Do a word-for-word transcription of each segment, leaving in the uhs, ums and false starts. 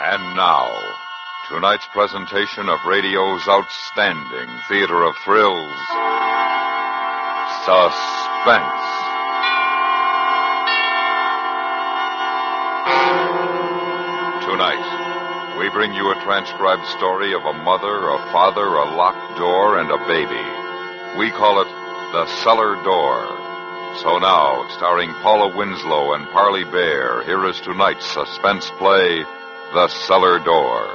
And now, tonight's presentation of radio's outstanding theater of thrills, Suspense. Tonight, we bring you a transcribed story of a mother, a father, a locked door, and a baby. We call it The Cellar Door. So now, starring Paula Winslow and Parley Bear, here is tonight's suspense play, The Cellar Door.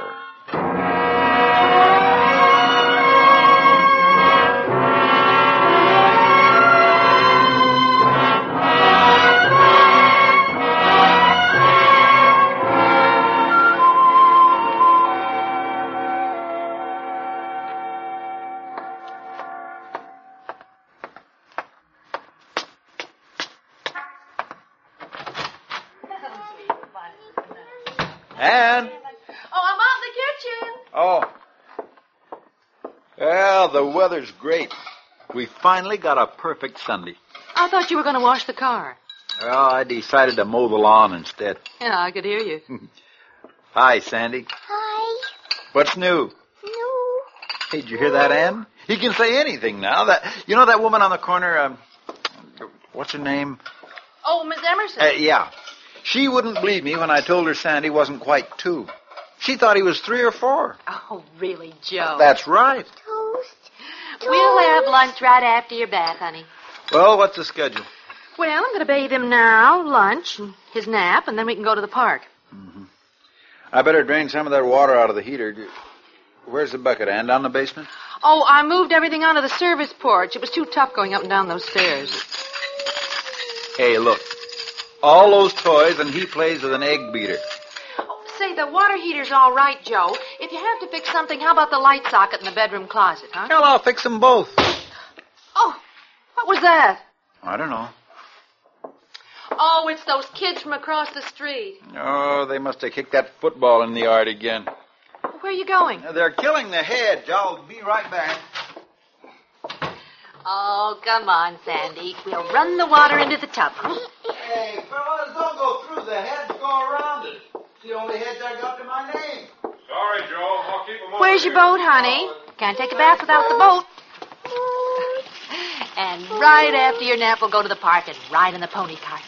Ann? Oh, I'm out in the kitchen. Oh. Well, the weather's great. We finally got a perfect Sunday. I thought you were going to wash the car. Well, I decided to mow the lawn instead. Yeah, I could hear you. Hi, Sandy. Hi. What's new? No. Hey, did you hear that, Ann? He can say anything now. That You know that woman on the corner, um, what's her name? Oh, Miss Emerson. Uh, yeah. She wouldn't believe me when I told her Sandy wasn't quite two. She thought he was three or four. Oh, really, Joe? That's right. Toast. We'll have lunch right after your bath, honey. Well, what's the schedule? Well, I'm going to bathe him now, lunch, and his nap, and then we can go to the park. Mm-hmm. I better drain some of that water out of the heater. Where's the bucket, Ann? Down the basement? Oh, I moved everything onto the service porch. It was too tough going up and down those stairs. Hey, look. All those toys, and he plays with an egg beater. Oh, say, the water heater's all right, Joe. If you have to fix something, how about the light socket in the bedroom closet, huh? Hell, I'll fix them both. Oh, what was that? I don't know. Oh, it's those kids from across the street. Oh, they must have kicked that football in the yard again. Where are you going? They're killing the hedge. I'll be right back. Oh, come on, Sandy. We'll run the water into the tub. Hey, fellas, don't go through the hedge. Go around it. It's the only hedge I got to my name. Sorry, Joe. I'll keep them Where's your boat, honey? Can't take a bath without the boat. And right after your nap, we'll go to the park and ride in the pony cart.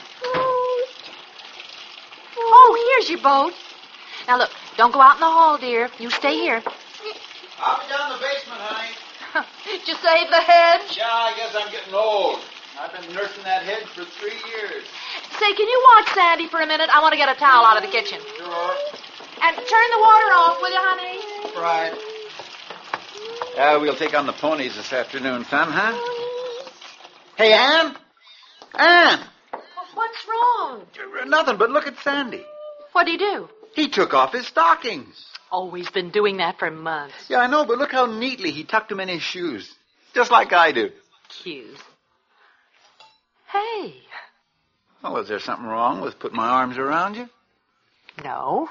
Oh, here's your boat. Now, look, don't go out in the hall, dear. You stay here. I'll be down in the basement, honey. Did you save the hedge? Yeah, I guess I'm getting old. I've been nursing that hedge for three years. Say, can you watch Sandy for a minute? I want to get a towel out of the kitchen. Sure. And turn the water off, will you, honey? Right. Uh, we'll take on the ponies this afternoon, son, huh? Hey, Ann? Ann! What's wrong? Nothing, but look at Sandy. What'd he do? He took off his stockings. Oh, he's been doing that for months. Yeah, I know, but look how neatly he tucked them in his shoes. Just like I do. Cute. Hey. Well, is there something wrong with putting my arms around you? No.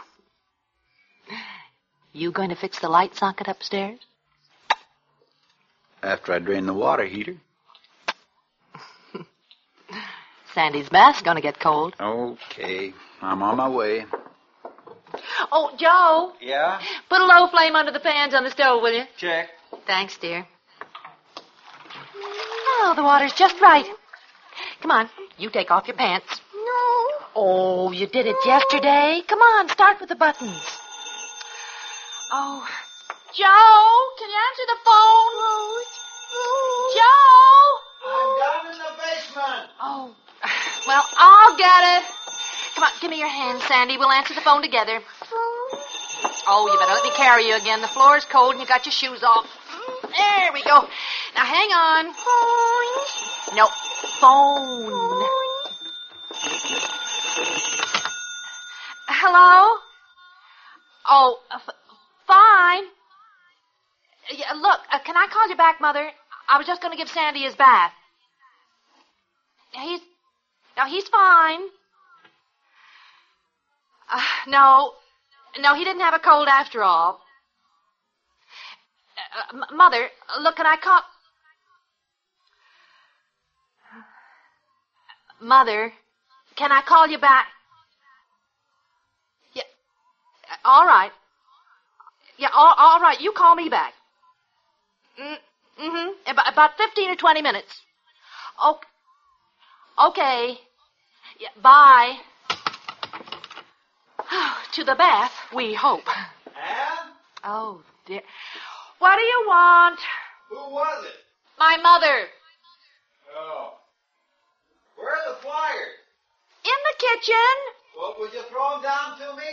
You going to fix the light socket upstairs? After I drain the water heater. Sandy's bath's going to get cold. Okay. I'm on my way. Oh, Joe. Yeah? Put a low flame under the pans on the stove, will you? Check. Thanks, dear. Oh, the water's just right. Come on, you take off your pants. No. Oh, you did it yesterday. Come on, start with the buttons. Oh, Joe, can you answer the phone? Rose. Rose. Joe! I'm down in the basement. Oh, well, I'll get it. Come on, give me your hand, Sandy. We'll answer the phone together. Phone. Oh, you better let me carry you again. The floor's cold and you got your shoes off. There we go. Now, hang on. Phone. No, phone. Hello? Oh, uh, f- fine. Yeah, look, uh, can I call you back, Mother? I was just going to give Sandy his bath. He's... No, he's fine. Uh, no, no, he didn't have a cold after all. Uh, m- Mother, look, can I call... Mother, can I call you back? Yeah. All right. Yeah, all, all right. You call me back. Mm, mm-hmm. About, about fifteen or twenty minutes. Okay. Okay. Yeah, bye. To the bath, we hope. Ann? Oh, dear. What do you want? Who was it? My mother. Oh. Where are the flyers? In the kitchen. Well, would you throw them down to me?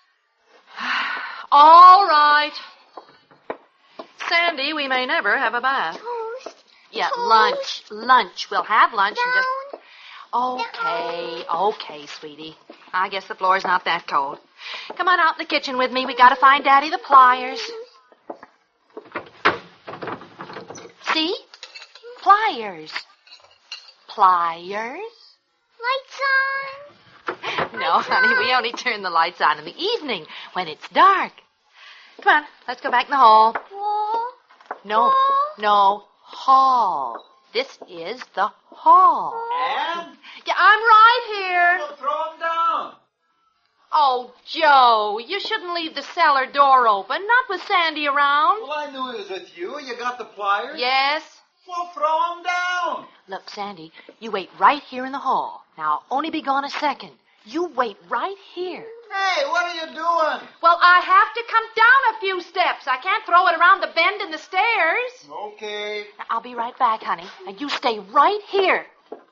All right. Sandy, we may never have a bath. Toast. Yeah, Toast. lunch. Lunch. We'll have lunch and just... Down. Okay, okay, sweetie. I guess the floor's not that cold. Come on out in the kitchen with me. We gotta find Daddy the pliers. See? Pliers. Pliers? Lights on. No, honey, we only turn the lights on in the evening when it's dark. Come on, let's go back in the hall. Wall. No, Wall. no, hall. This is the hall. Ann? Yeah, I'm right here. Well, throw them down. Oh, Joe, you shouldn't leave the cellar door open, not with Sandy around. Well, I knew he was with you. You got the pliers? Yes? Well, throw them down. Look, Sandy, you wait right here in the hall. Now, I'll only be gone a second. You wait right here. Hey, what are you doing? Well, I have to come down a few steps. I can't throw it around the bend in the stairs. Okay. Now, I'll be right back, honey. And you stay right here.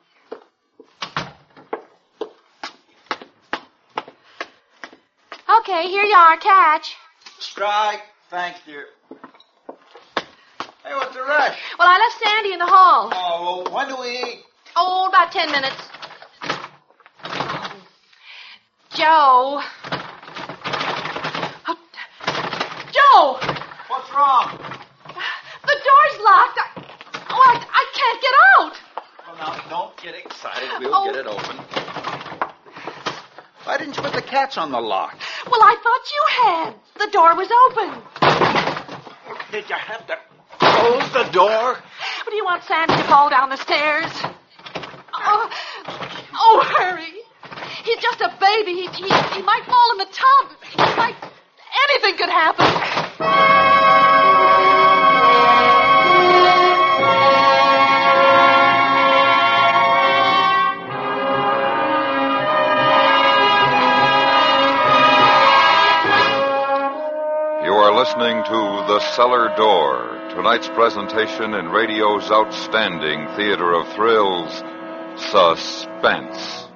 Okay, here you are. Catch. Strike. Thanks, dear. Hey, what's the rush? Well, I left Sandy in the hall. Oh, well, when do we eat? Oh, about ten minutes. Oh. Joe. Oh, Joe! What's wrong? The door's locked. I, oh, I, I can't get out. Well, now, don't get excited. We'll Oh. get it open. Why didn't you put the catch on the lock? Well, I thought you had. The door was open. Did you have to close the door? What do you want Sandy to fall down the stairs? Oh, oh hurry. He's just a baby. He, he, he might fall in the tub. He might... Anything could happen. You are listening to The Cellar Door, tonight's presentation in radio's outstanding theater of thrills, Suspense.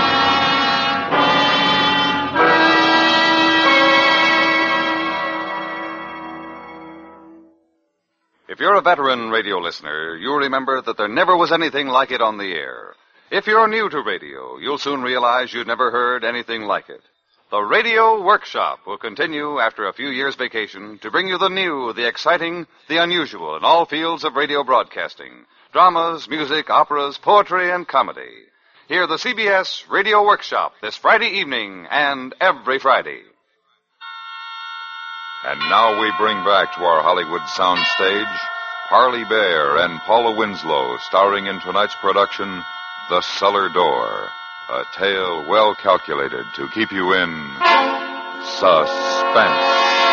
If you're a veteran radio listener, you'll remember that there never was anything like it on the air. If you're new to radio, you'll soon realize you've never heard anything like it. The Radio Workshop will continue after a few years' vacation to bring you the new, the exciting, the unusual in all fields of radio broadcasting. Dramas, music, operas, poetry, and comedy. Hear the C B S Radio Workshop this Friday evening and every Friday. And now we bring back to our Hollywood soundstage Parley Bear and Paula Winslow, starring in tonight's production, The Cellar Door. A tale well calculated to keep you in suspense.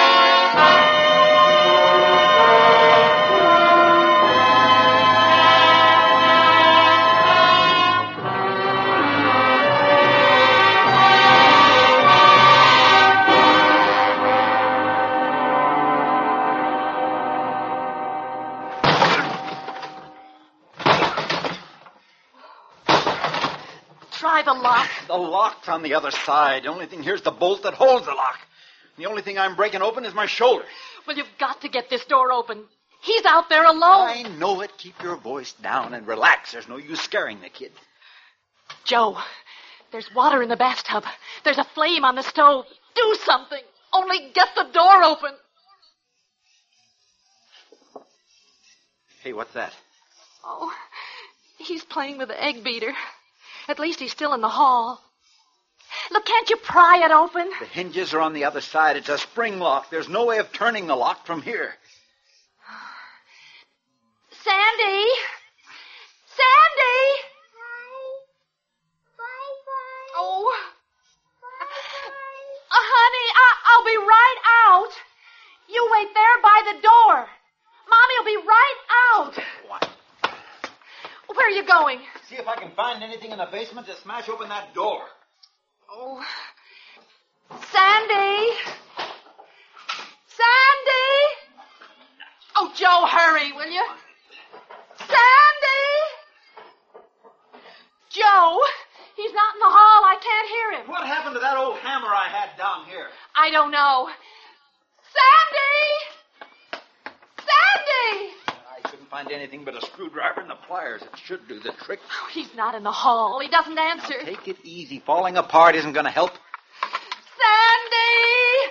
Try the lock. The lock's on the other side. The only thing here's the bolt that holds the lock. The only thing I'm breaking open is my shoulder. Well, you've got to get this door open. He's out there alone. I know it. Keep your voice down and relax. There's no use scaring the kid. Joe, there's water in the bathtub. There's a flame on the stove. Do something. Only get the door open. Hey, what's that? Oh, he's playing with the egg beater. At least he's still in the hall. Look, can't you pry it open? The hinges are on the other side. It's a spring lock. There's no way of turning the lock from here. Sandy! Sandy! Bye. Bye. Oh, Bye. uh, honey, I- I'll be going? See if I can find anything in the basement to smash open that door. Oh. Sandy! Sandy! Oh, Joe, hurry, will you? Sandy! Joe, he's not in the hall. I can't hear him. What happened to that old hammer I had down here? I don't know. Sandy! Sandy! I couldn't find anything but a screwdriver and the pliers. It should do the trick. Oh, he's not in the hall. He doesn't answer. Now, take it easy. Falling apart isn't going to help. Sandy!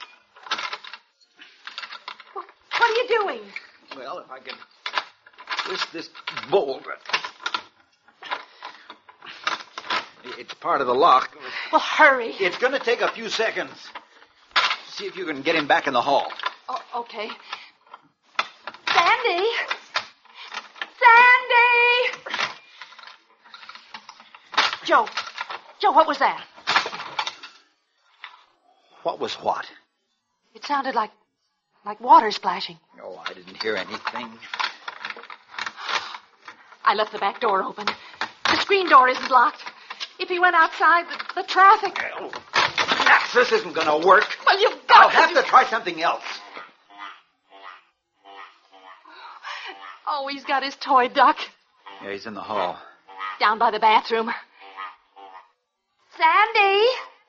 What are you doing? Well, if I can twist this bolt. It's part of the lock. Well, hurry. It's going to take a few seconds. See if you can get him back in the hall. Oh, okay. Sandy! Sandy! Joe. Joe, what was that? What was what? It sounded like like water splashing. Oh, I didn't hear anything. I left the back door open. The screen door isn't locked. If he went outside, the, the traffic... Oh, nuts, this isn't going to work. Well, you've got I'll to... have to try something else. Oh, he's got his toy duck. Yeah, he's in the hall. Down by the bathroom. Sandy!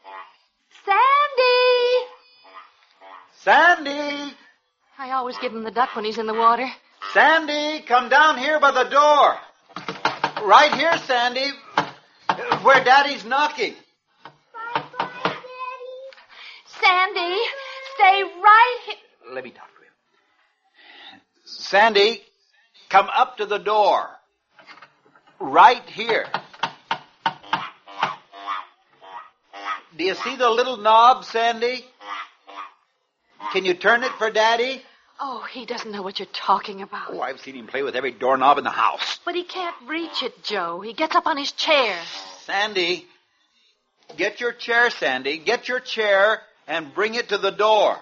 Sandy! Sandy! I always give him the duck when he's in the water. Sandy, come down here by the door. Right here, Sandy, where Daddy's knocking. Bye-bye, Daddy. Sandy, stay right here. Let me talk to him. Sandy, come up to the door. Right here. Do you see the little knob, Sandy? Can you turn it for Daddy? Oh, he doesn't know what you're talking about. Oh, I've seen him play with every doorknob in the house. But he can't reach it, Joe. He gets up on his chair. Sandy, get your chair, Sandy. Get your chair and bring it to the door.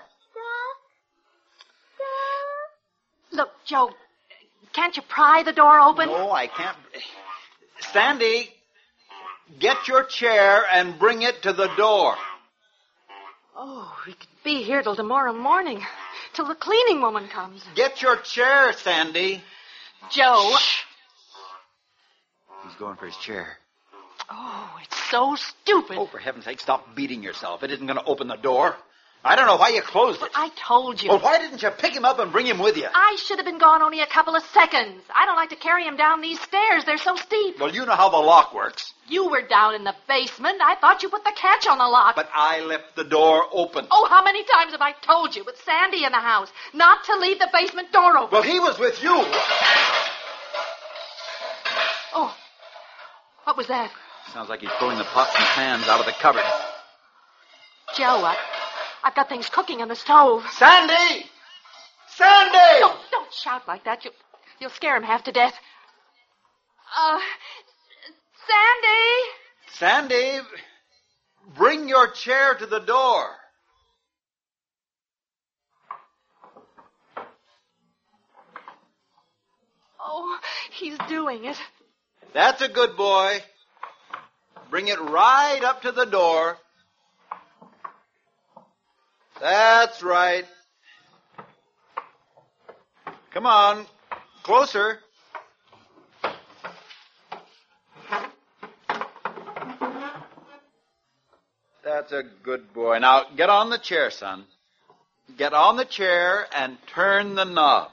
Look, Joe, can't you pry the door open? No, I can't. Sandy, get your chair and bring it to the door. Oh, we could be here till tomorrow morning, till the cleaning woman comes. Get your chair, Sandy. Joe. Shh. He's going for his chair. Oh, it's so stupid. Oh, for heaven's sake, stop beating yourself. It isn't going to open the door. I don't know why you closed it. But I told you. Well, why didn't you pick him up and bring him with you? I should have been gone only a couple of seconds. I don't like to carry him down these stairs. They're so steep. Well, you know how the lock works. You were down in the basement. I thought you put the catch on the lock. But I left the door open. Oh, how many times have I told you, with Sandy in the house, not to leave the basement door open? Well, he was with you. Oh, what was that? Sounds like he's pulling the pots and pans out of the cupboard. Joe, I, I've got things cooking on the stove. Sandy! Sandy! Don't, don't shout like that. You, you'll scare him half to death. Uh, Sandy! Sandy, bring your chair to the door. Oh, he's doing it. That's a good boy. Bring it right up to the door. That's right. Come on, closer. That's a good boy. Now, get on the chair, son. Get on the chair and turn the knob.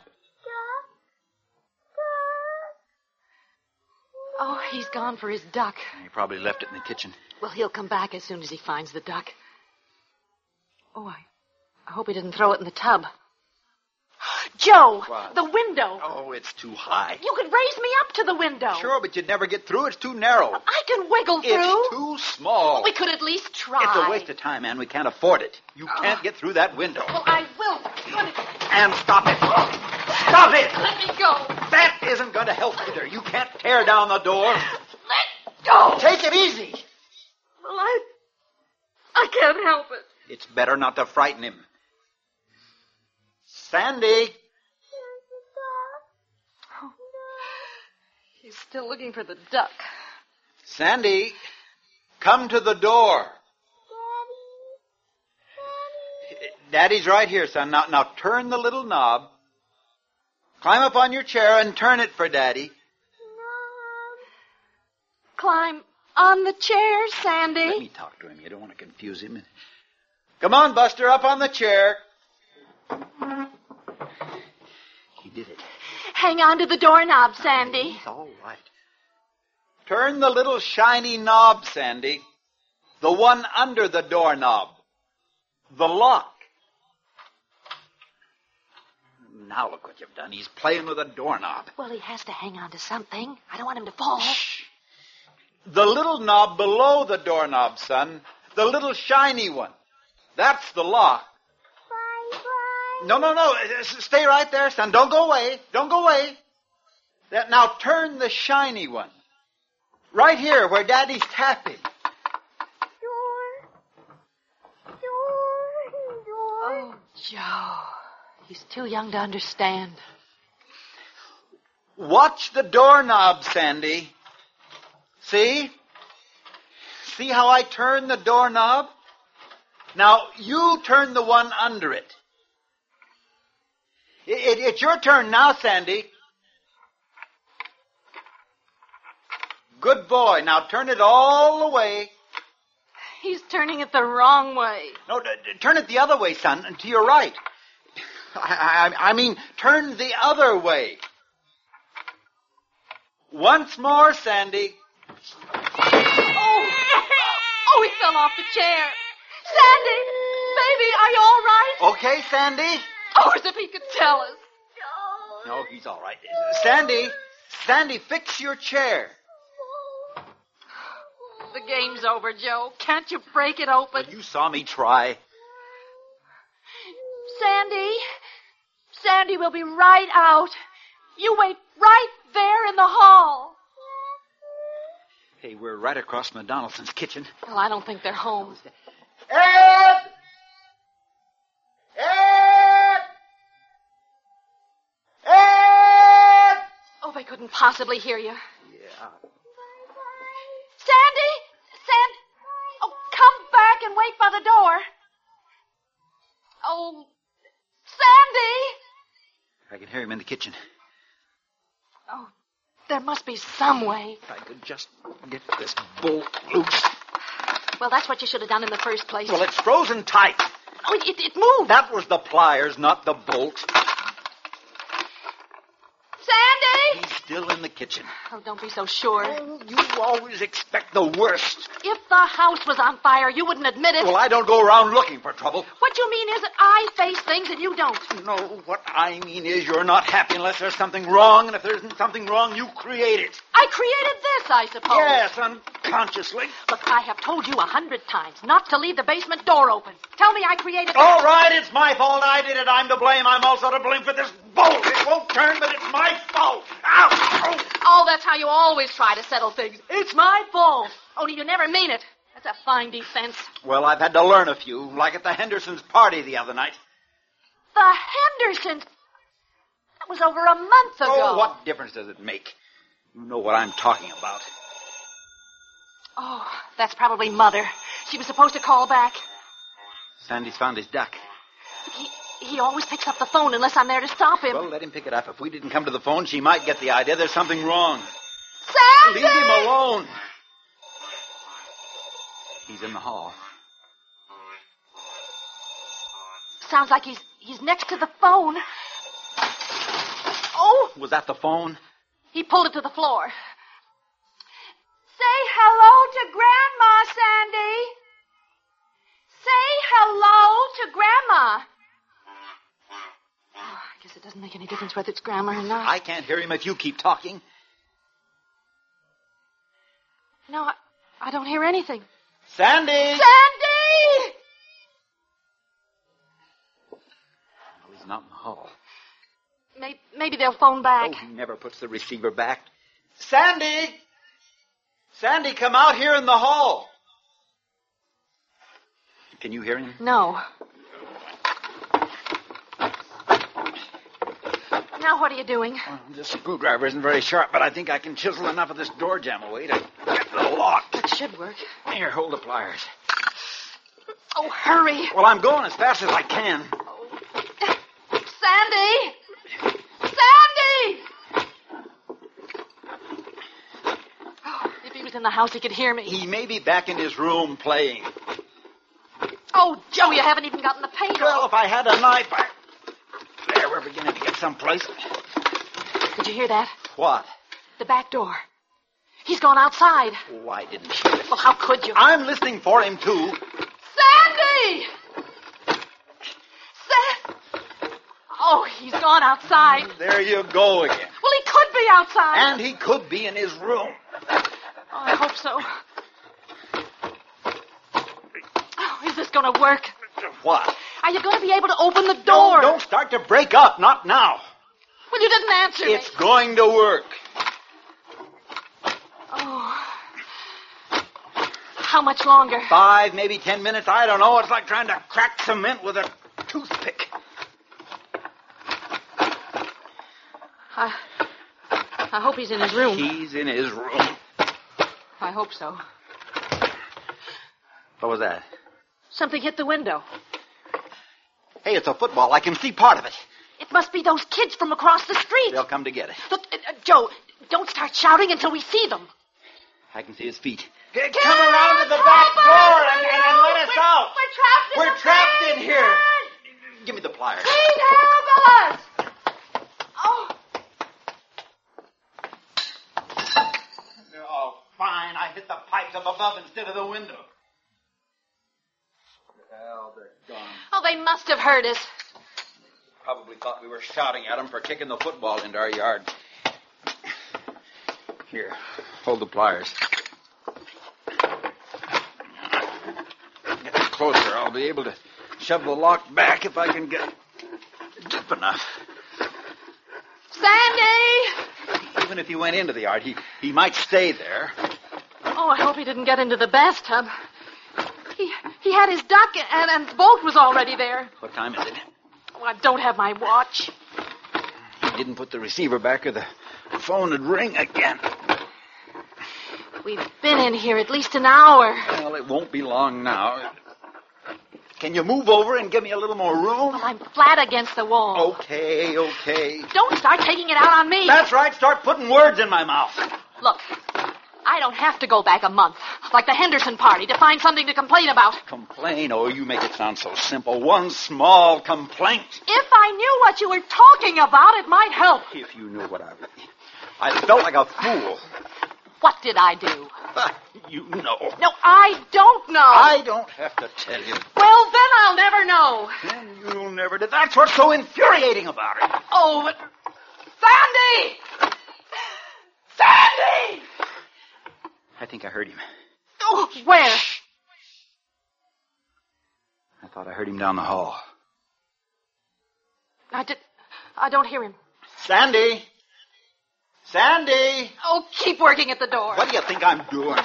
Oh, he's gone for his duck. He probably left it in the kitchen. Well, he'll come back as soon as he finds the duck. Oh, I, I hope he didn't throw it in the tub. Joe, What? the window. Oh, it's too high. You could raise me up to the window. Sure, but you'd never get through. It's too narrow. I can wiggle through. It's too small. We could at least try. It's a waste of time, Ann. We can't afford it. You can't get through that window. Well, I will. Ann, stop it. Stop it. Let me go. That isn't going to help either. You can't tear down the door. Let go. Take it easy. Well, I, I can't help it. It's better not to frighten him. Sandy. He's still looking for the duck. Sandy, come to the door. Daddy's right here, son. Now, now turn the little knob. Climb up on your chair and turn it for Daddy. Climb on the chair, Sandy. Let me talk to him. You don't want to confuse him. Come on, Buster, up on the chair. He did it. Hang on to the doorknob, Sandy. He's all right. Turn the little shiny knob, Sandy. The one under the doorknob. The lock. Now look what you've done. He's playing with a doorknob. Well, he has to hang on to something. I don't want him to fall. Shh. The little knob below the doorknob, son. The little shiny one. That's the lock. Bye, bye. No, no, no. Stay right there, son. Don't go away. Don't go away. That, now turn the shiny one. Right here where Daddy's tapping. Door. Door. Door. Oh, Joe. He's too young to understand. Watch the doorknob, Sandy. See? See how I turn the doorknob? Now, you turn the one under it. It, it. It's your turn now, Sandy. Good boy. Now turn it all the way. He's turning it the wrong way. No, d- d- turn it the other way, son, and to your right. I, I, I mean, turn the other way. Once more, Sandy. Oh, oh, he fell off the chair. Sandy, baby, are you all right? Okay, Sandy? Oh, as if he could tell us. No, he's all right. Sandy, Sandy, fix your chair. The game's over, Joe. Can't you break it open? But you saw me try. Sandy, Sandy will be right out. You wait right there in the hall. Hey, we're right across from the Donaldson's kitchen. Well, I don't think they're home. Ed! Ed! Ed! Oh, they couldn't possibly hear you. Yeah. Sandy! Sandy! Oh, come back and wait by the door. Oh, Sandy! I can hear him in the kitchen. Oh, there must be some way. If I could just get this bolt loose. Well, that's what you should have done in the first place. Well, it's frozen tight. Oh, it, it, it moved. That was the pliers, not the bolt. Sandy! He's still in the kitchen. Oh, don't be so sure. Oh, you always expect the worst. If the house was on fire, you wouldn't admit it. Well, I don't go around looking for trouble. What you mean is that I face things and you don't. No, what I mean is you're not happy unless there's something wrong, and if there isn't something wrong, you create it. I created this, I suppose. Yes, unconsciously. Look, I have told you a hundred times not to leave the basement door open. Tell me I created this. All right, it's my fault. I did it. I'm to blame. I'm also to blame for this bolt. It won't turn, but it's my fault. Ow! Ow! Oh, that's how you always try to settle things. It's my fault. Only you never mean it. That's a fine defense. Well, I've had to learn a few, like at the Hendersons' party the other night. The Hendersons? That was over a month ago. Oh, what difference does it make? You know what I'm talking about. Oh, that's probably Mother. She was supposed to call back. Sandy's found his duck. He, he always picks up the phone unless I'm there to stop him. Well, let him pick it up. If we didn't come to the phone, she might get the idea there's something wrong. Sandy! Leave him alone. He's in the hall. Sounds like he's he's next to the phone. Oh! Was that the phone? He pulled it to the floor. Say hello to Grandma, Sandy. Say hello to Grandma. Oh, I guess it doesn't make any difference whether it's Grandma or not. I can't hear him if you keep talking. No, I, I don't hear anything. Sandy! Sandy! Well, he's not in the hall. Maybe, maybe they'll phone back. Oh, he never puts the receiver back. Sandy! Sandy, come out here in the hall. Can you hear him? No. Now what are you doing? Well, this screwdriver isn't very sharp, but I think I can chisel enough of this door jamb away to get the lock. It should work. Here, hold the pliers. Oh, hurry. Well, I'm going as fast as I can. Sandy! Sandy! Oh, if he was in the house, he could hear me. He may be back in his room playing. Oh, Joe, you haven't even gotten the paint Well, off. if I had a knife, I... There, we're beginning to get someplace. Did you hear that? What? The back door. He's gone outside. Why didn't you? Well, how could you? I'm listening for him, too. Sandy! San... Oh, he's gone outside. There you go again. Well, he could be outside. And he could be in his room. Oh, I hope so. Oh, is this going to work? What? Are you going to be able to open the Don't, door? don't start to break up. Not now. Well, you didn't answer me. It's going to work. Oh. How much longer? Five, maybe ten minutes. I don't know. It's like trying to crack cement with a toothpick. I, I hope he's in his room. He's in his room. I hope so. What was that? Something hit the window. Hey, it's a football. I can see part of it. It must be those kids from across the street. They'll come to get it. Look, uh, uh, Joe, don't start shouting until we see them. I can see his feet. Get Come around to the back door and, and, and let us we're, out. We're trapped in We're the trapped in basement. here. Give me the pliers. Please help us. Oh. Oh, fine. I hit the pipes up above instead of the window. Well, they're gone. Oh, they must have heard us. Probably thought we were shouting at them for kicking the football into our yard. Here, hold the pliers. Get closer. I'll be able to shove the lock back if I can get deep enough. Sandy! Even if he went into the yard, he, he might stay there. Oh, I hope he didn't get into the bathtub. He he had his duck and, and the boat was already there. What time is it? Oh, I don't have my watch. He didn't put the receiver back or the phone would ring again. We've been in here at least an hour. Well, it won't be long now. Can you move over and give me a little more room? Well, I'm flat against the wall. Okay, okay. Don't start taking it out on me. That's right. Start putting words in my mouth. Look, I don't have to go back a month, like the Henderson party, to find something to complain about. Complain? Oh, you make it sound so simple. One small complaint. If I knew what you were talking about, it might help. If you knew what I... I felt like a fool. What did I do? You know. No, I don't know. I don't have to tell you. Well, then I'll never know. Then you'll never do. That's what's so infuriating about it. Oh, but... Sandy! Sandy! I think I heard him. Oh, where? I thought I heard him down the hall. I did... I don't hear him. Sandy! Sandy! Oh, keep working at the door. What do you think I'm doing?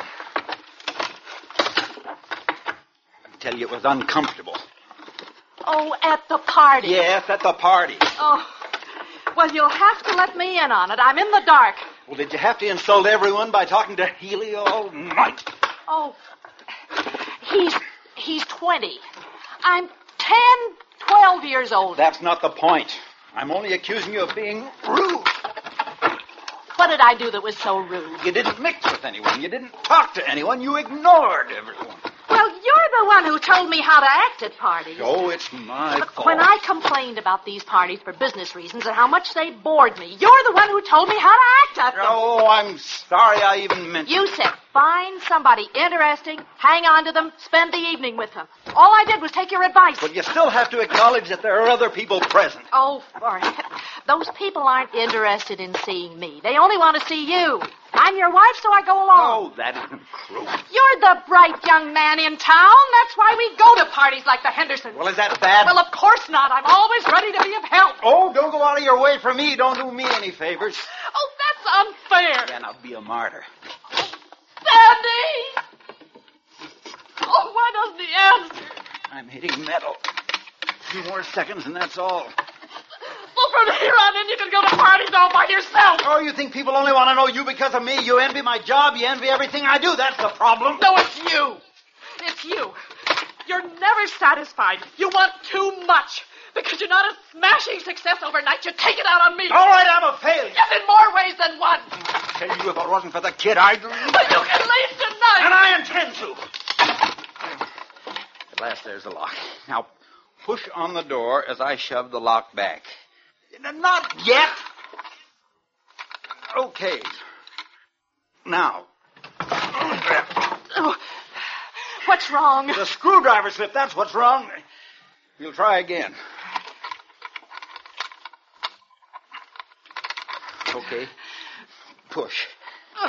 I tell you, it was uncomfortable. Oh, at the party. Yes, at the party. Oh, well, you'll have to let me in on it. I'm in the dark. Well, did you have to insult everyone by talking to Healy all night? Oh, he's he's twenty. I'm ten, twelve years old. That's not the point. I'm only accusing you of being rude. What did I do that was so rude? You didn't mix with anyone. You didn't talk to anyone. You ignored everyone. Well, you're the one who told me how to act at parties. Oh, it's my But fault. when I complained about these parties for business reasons and how much they bored me, you're the one who told me how to act at them. Oh, I'm sorry I even mentioned You said find somebody interesting, hang on to them, spend the evening with them. All I did was take your advice. But you still have to acknowledge that there are other people present. Oh, for he- those people aren't interested in seeing me. They only want to see you. I'm your wife, so I go along. Oh, that isn't true. You're the bright young man in town. That's why we go to parties like the Hendersons. Well, is that bad? Well, of course not. I'm always ready to be of help. Oh, don't go out of your way for me. Don't do me any favors. Oh, that's unfair. Then I'll be a martyr. Sandy! Oh, why doesn't he answer? I'm hitting metal. A few more seconds and that's all. Well, for from here on in, you can go to parties all by yourself. Oh, you think people only want to know you because of me? You envy my job. You envy everything I do. That's the problem. No, it's you. It's you. You're never satisfied. You want too much. Because you're not a smashing success overnight, you take it out on me. All right, I'm a failure. Yes, in more ways than one. I tell you, if it wasn't for the kid, I'd leave. But you can leave tonight. And I intend to. At last, there's the lock. Now, push on the door as I shove the lock back. Not yet. Okay. Now. Oh, what's wrong? The screwdriver slipped. That's what's wrong. We'll try again. Okay. Push. Oh.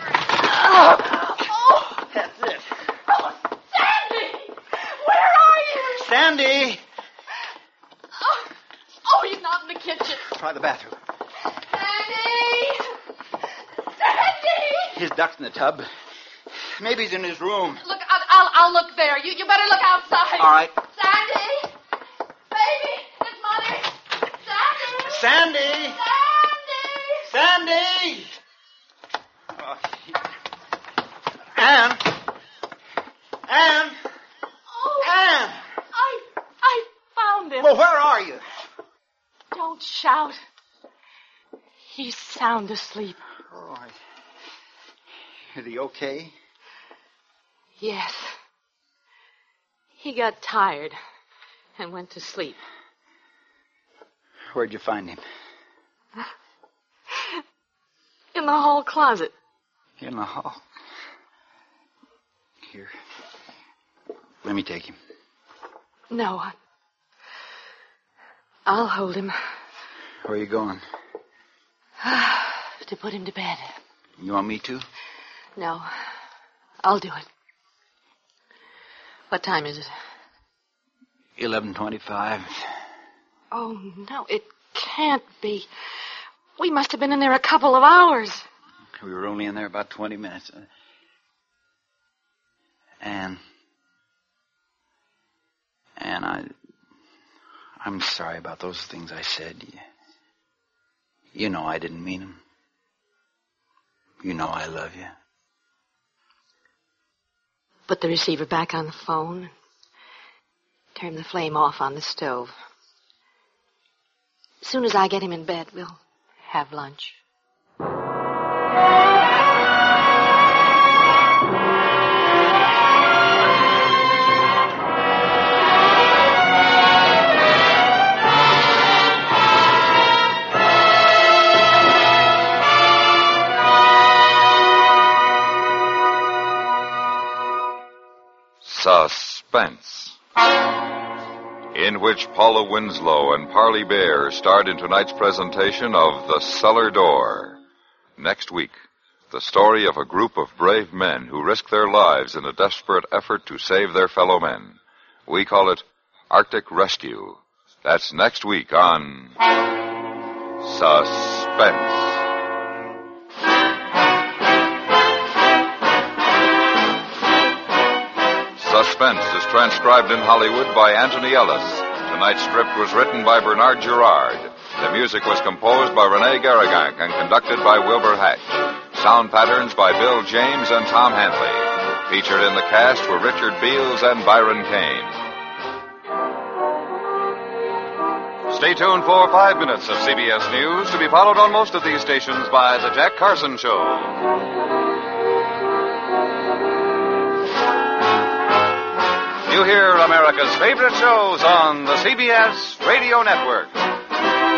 That's it. Oh, Sandy! Where are you? Sandy! Oh, oh, he's not in the kitchen. Try the bathroom. Sandy! Sandy! His duck's in the tub. Maybe he's in his room. Look, I'll, I'll, I'll look there. You, you better look outside. All right. Sandy! Baby! It's Mother! Sandy! Sandy! Sandy! Sandy! Oh, he... Anne! Anne! Oh, Anne! I, I found him. Well, where are you? Don't shout. He's sound asleep. Oh, I... Is he okay? Yes. He got tired and went to sleep. Where'd you find him? In the hall closet. In the hall. Here. Let me take him. No. I- I'll hold him. Where are you going? To put him to bed. You want me to? No. I'll do it. What time is it? eleven twenty-five. Oh, no, it can't be. We must have been in there a couple of hours. We were only in there about twenty minutes. Anne. Anne, I... I'm sorry about those things I said. You, you know I didn't mean them. You know I love you. Put the receiver back on the phone. Turn the flame off on the stove. As soon as I get him in bed, we'll have lunch. Suspense, in which Paula Winslow and Parley Bear starred in tonight's presentation of The Cellar Door. Next week, the story of a group of brave men who risk their lives in a desperate effort to save their fellow men. We call it Arctic Rescue. That's next week on Suspense. Suspense is transcribed in Hollywood by Anthony Ellis. Tonight's script was written by Bernard Gerard. The music was composed by Rene Garrigan and conducted by Wilbur Hatch. Sound patterns by Bill James and Tom Hanley. Featured in the cast were Richard Beals and Byron Kane. Stay tuned for five minutes of C B S News, to be followed on most of these stations by The Jack Carson Show. You hear America's favorite shows on the C B S Radio Network.